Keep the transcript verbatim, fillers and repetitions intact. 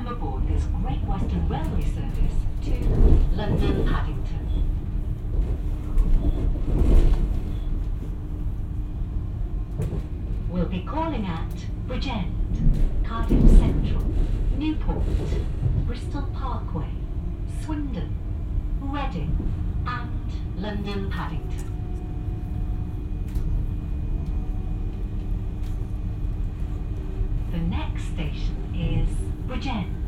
Welcome aboard this Great Western Railway service to London Paddington. We'll be calling at Bridgend, Cardiff Central, Newport, Bristol Parkway, Swindon, Reading and London Paddington. The next station is Bridgend.